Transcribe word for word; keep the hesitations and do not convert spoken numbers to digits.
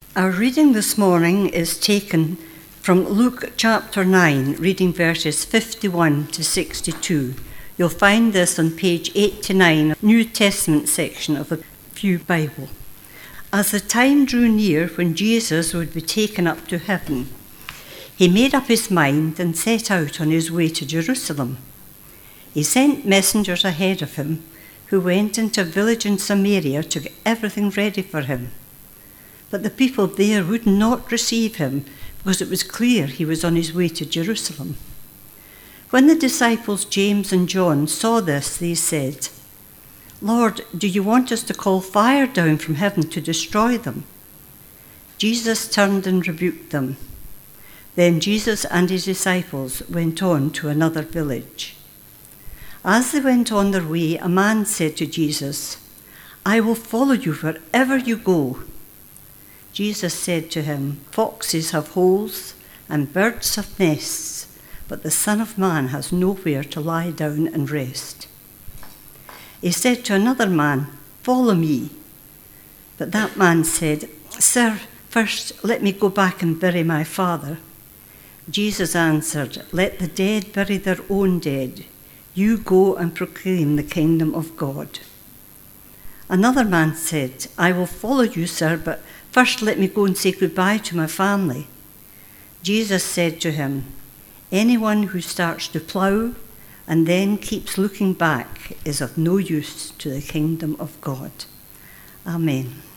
Our reading this morning is taken from Luke chapter nine, reading verses fifty-one to sixty-two. You'll find this on page eighty-nine, New Testament section of the Pew Bible. As the time drew near when Jesus would be taken up to heaven, he made up his mind and set out on his way to Jerusalem. He sent messengers ahead of him, who went into a village in Samaria to get everything ready for him. But the people there would not receive him, because it was clear he was on his way to Jerusalem. When the disciples James and John saw this, they said, "Lord, do you want us to call fire down from heaven to destroy them?" Jesus turned and rebuked them. Then Jesus and his disciples went on to another village. As they went on their way, a man said to Jesus, "I will follow you wherever you go." Jesus said to him, "Foxes have holes and birds have nests, but the Son of Man has nowhere to lie down and rest." He said to another man, "Follow me." But that man said, "Sir, first let me go back and bury my father." Jesus answered, "Let the dead bury their own dead. You go and proclaim the kingdom of God." Another man said, "I will follow you, sir, but first let me go and say goodbye to my family." Jesus said to him, "Anyone who starts to plough and then keeps looking back is of no use to the kingdom of God." Amen.